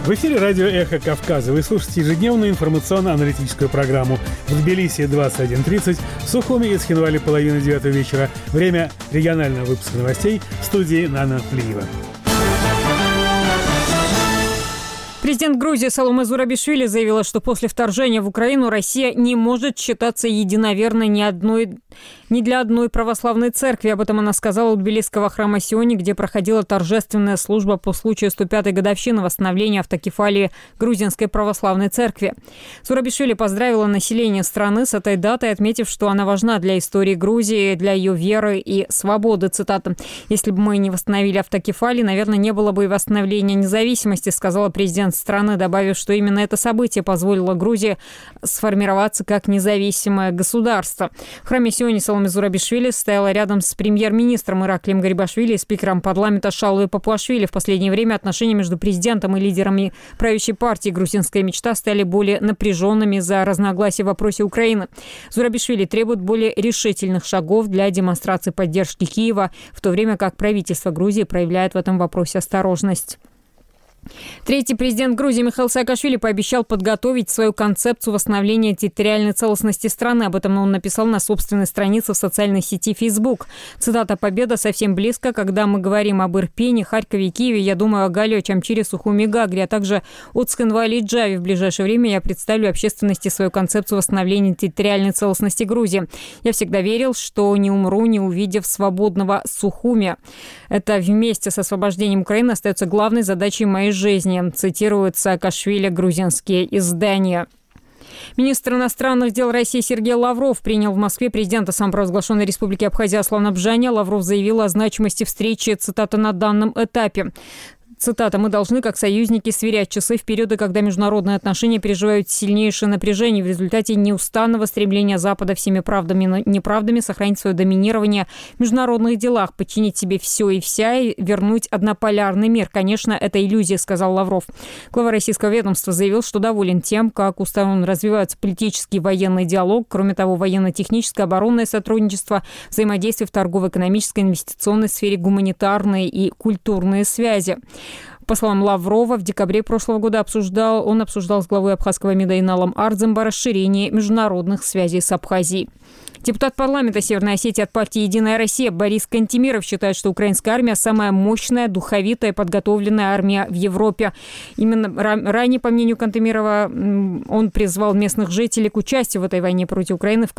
В эфире радио «Эхо Кавказа». Вы слушаете ежедневную информационно-аналитическую программу. В Тбилиси 21:30, в Сухуми и Цхинвале 8:30 вечера. Время регионального выпуска новостей в студии Нана Плиева. Президент Грузии Саломе Зурабишвили заявила, что после вторжения в Украину Россия не может считаться единоверной ни для одной православной церкви. Об этом она сказала у Тбилисского храма Сиони, где проходила торжественная служба по случаю 105-й годовщины восстановления автокефалии Грузинской православной церкви. Зурабишвили поздравила население страны с этой датой, отметив, что она важна для истории Грузии, для ее веры и свободы. Цитата: «Если бы мы не восстановили автокефалии, наверное, не было бы и восстановления независимости», сказала президент страны, добавив, что именно это событие позволило Грузии сформироваться как независимое государство. В храме Сиони Саломе Зурабишвили стояла рядом с премьер-министром Ираклием Гарибашвили и спикером парламента Шалвой Папуашвили. В последнее время отношения между президентом и лидерами правящей партии «Грузинская мечта» стали более напряженными из-за разногласий в вопросе Украины. Зурабишвили требует более решительных шагов для демонстрации поддержки Киева, в то время как правительство Грузии проявляет в этом вопросе осторожность. Третий президент Грузии Михаил Саакашвили пообещал подготовить свою концепцию восстановления территориальной целостности страны. Об этом он написал на собственной странице в социальной сети Facebook. Цитата: «Победа совсем близко. Когда мы говорим об Ирпене, Харькове и Киеве, я думаю о Галле, Чамчире, Сухуми, Гагре, а также о Цхинвале и Джаве. В ближайшее время я представлю общественности свою концепцию восстановления территориальной целостности Грузии. Я всегда верил, что не умру, не увидев свободного Сухуми. Это вместе с освобождением Украины остается главной задачей моей жизни», цитирует Саакашвили грузинские издания. Министр иностранных дел России Сергей Лавров принял в Москве президента самопровозглашенной Республики Абхазия Аслана Бжаня. Лавров заявил о значимости встречи, цитата, «на данном этапе». Цитата: «Мы должны, как союзники, сверять часы в периоды, когда международные отношения переживают сильнейшее напряжение в результате неустанного стремления Запада всеми правдами и неправдами сохранить свое доминирование в международных делах, подчинить себе все и вся и вернуть однополярный мир. Конечно, это иллюзия», сказал Лавров. Глава российского ведомства заявил, что доволен тем, как у сторон развиваются политический и военный диалог. Кроме того, военно-техническое, оборонное сотрудничество, взаимодействие в торгово-экономической, инвестиционной сфере, гуманитарные и культурные связи. По словам Лаврова, в декабре прошлого года он обсуждал с главой абхазского МИДа Иналом Ардзембо расширение международных связей с Абхазией. Депутат парламента Северной Осетии от партии «Единая Россия» Борис Кантемиров считает, что украинская армия – самая мощная, духовитая, подготовленная армия в Европе. Именно ранее, по мнению Кантемирова, он призвал местных жителей к участию в этой войне против Украины, в